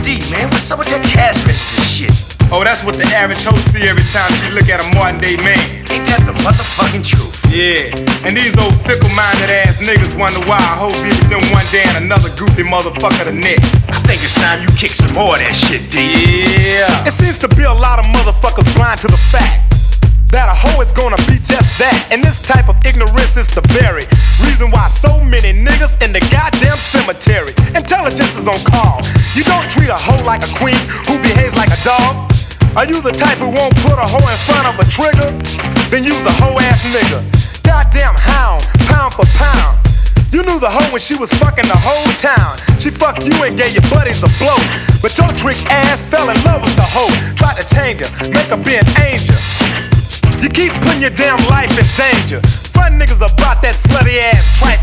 D, man, what's up with that cash register shit? Oh, that's what the average hoe see every time she look at a modern day man. Ain't that the motherfucking truth? Yeah, and these old fickle-minded ass niggas wonder why a hoe be with them one day and another goofy motherfucker the next. I think it's time you kick some more of that shit, D. Yeah. It seems to be a lot of motherfuckers blind to the fact that a hoe is gonna be just that. And this type of ignorance is the very reason why so many niggas in the goddamn cemetery. Intelligence is on call. You don't treat a hoe like a queen who behaves like a dog. Are you the type who won't put a hoe in front of a trigger? Then use a hoe ass nigga. Goddamn hound, pound for pound. You knew the hoe when she was fucking the whole town. She fucked you and gave your buddies a blow. But your trick ass fell in love with the hoe. Tried to change her, make her be an angel. You keep putting your damn life in danger. Fun niggas about that slutty ass trife